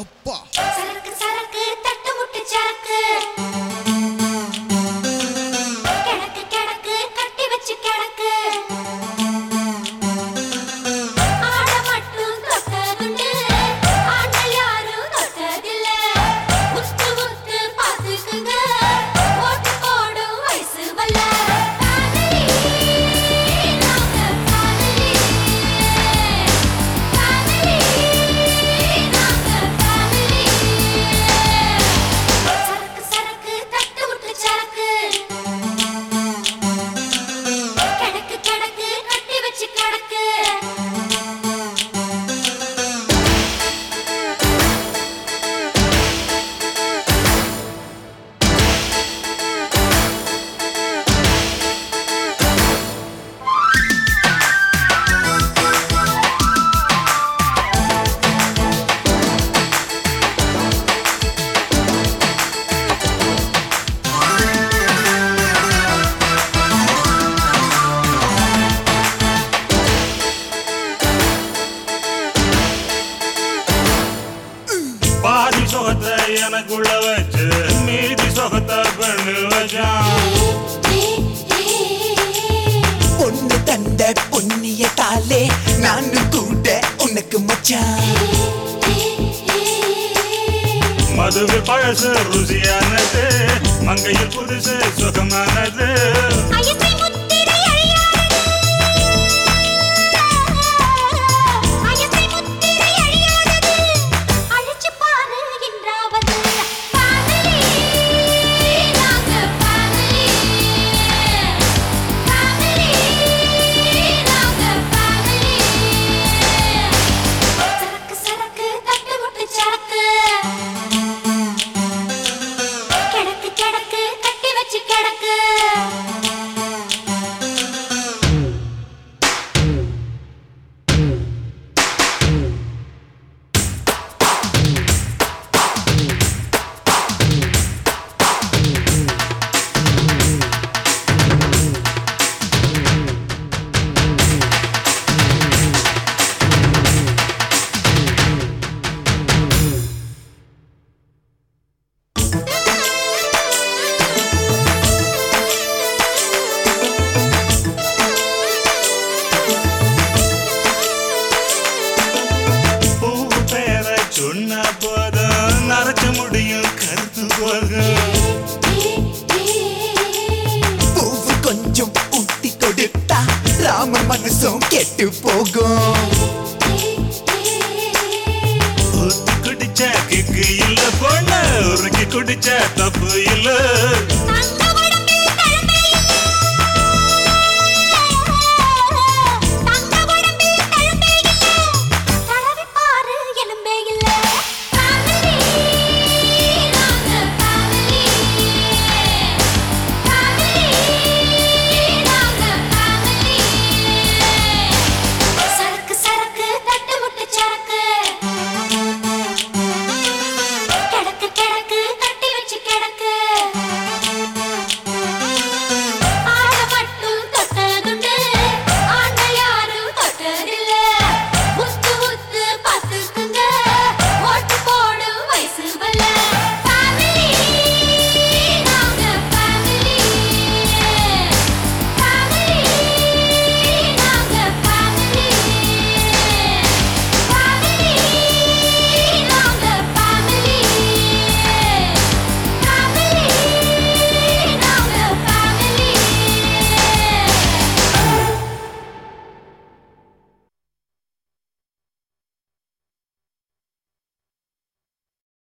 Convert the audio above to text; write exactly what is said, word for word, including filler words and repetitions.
அப்பா சரக்கு சரக்கு தட்டு முட்டு சரக்கு கிடக்கு கிடக்கு கட்டி வச்சு கிடக்கு ஆட மட்டும் தொட்டதுண்டு ஆண்ட யாரும் தொட்டதில்ல உத்து உத்து பாத்துக்குங்க ஓட்டு போடும் வயசு வல்ல எனக்குள்ள வச்சு மீதி சொகத்தை பண்ணு வச்சான் பொண்ணு தந்த பொன்னிய தாலே நானும் கூட உனக்கு மச்சான் மதுவு பழசு ருசியானது மங்கையில் புதுசு சுகமானது சொன்ன போதும் நரைச்ச முடியும் கருத்து போகும் பூவு கொஞ்சம் ஊட்டி கொடுத்தா ராம மனசும் கெட்டு போகும் ஊத்தி குடிச்ச கிக்கு இல்ல பொண்ணு உருக்கி குடிச்ச தப்பு